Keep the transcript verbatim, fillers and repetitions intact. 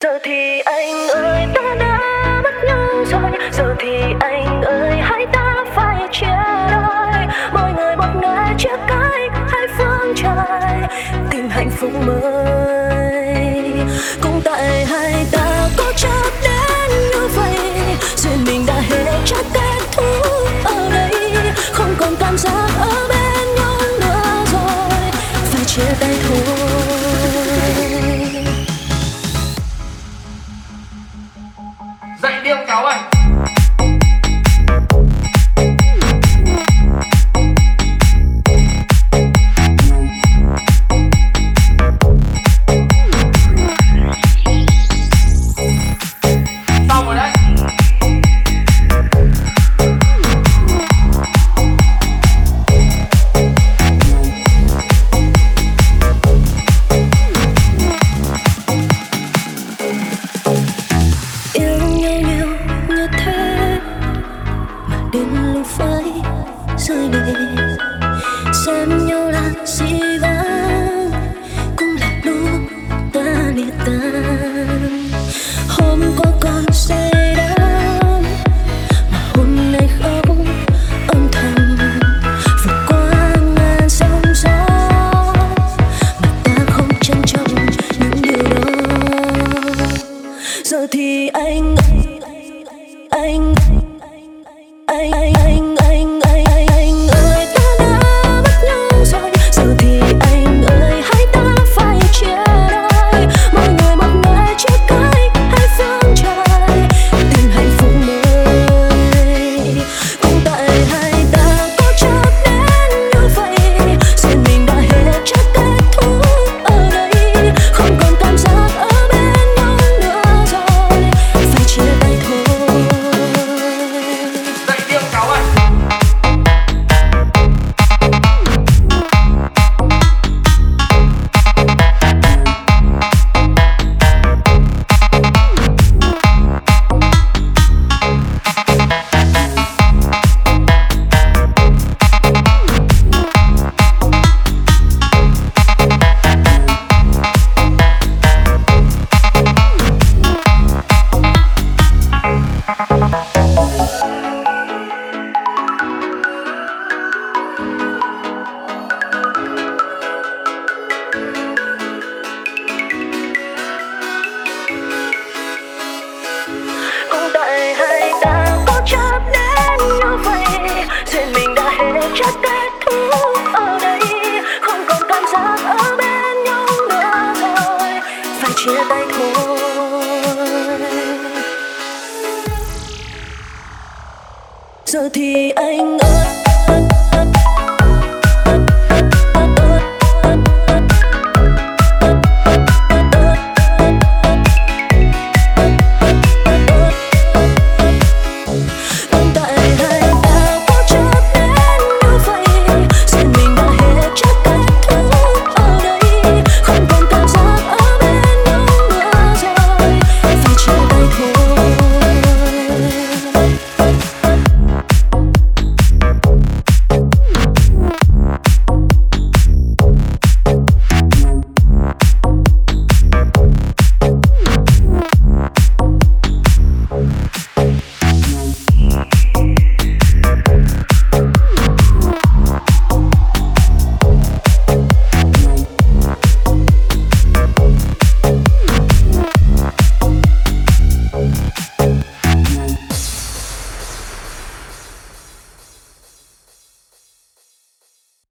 Giờ thì anh ơi ta đã mất nhau rồi, giờ thì anh ơi hai ta phải chia đôi. Mỗi người một nơi chia cách hai phương trời, tìm hạnh phúc mới. Cũng tại hai ta có chấp đến như vậy, duyên mình đã hết chắc kết thúc ở đây. Không còn cảm giác ở bên nhau nữa rồi, phải chia tay thôi. Dậy đi ông cháu ơi. Xong rồi đấy. Yêu nhau nhiều như thế mà đến lúc phải rời đi. Xem nhau là gì vắng, cũng là lúc ta lìa tan. Hôm qua còn say đắm mà hôm nay khóc âm thầm, vượt qua ngàn sóng gió mà ta không trân trọng những điều đó. Giờ thì anh anh anh anh anh anh anh anh anh ơi ta đã mất nhau rồi, giờ thì anh ơi hai ta phải chia đôi. Mỗi người một nơi chia cách hai phương trời, tìm hạnh phúc mới. Cũng tại hai ta có chấp đến như vậy, duyên mình đã hết chắc kết thúc ở đây. Không còn cảm giác ở bên nhau nữa rồi, phải chia tay thôi. Dậy đi ông cháu ơi. Cũng tại hai ta có chấp đến như vậy, duyên mình đã hết chắc kết thúc ở đây. Không còn cảm giác ở bên nhau nữa rồi, phải chia tay thôi. Giờ thì anh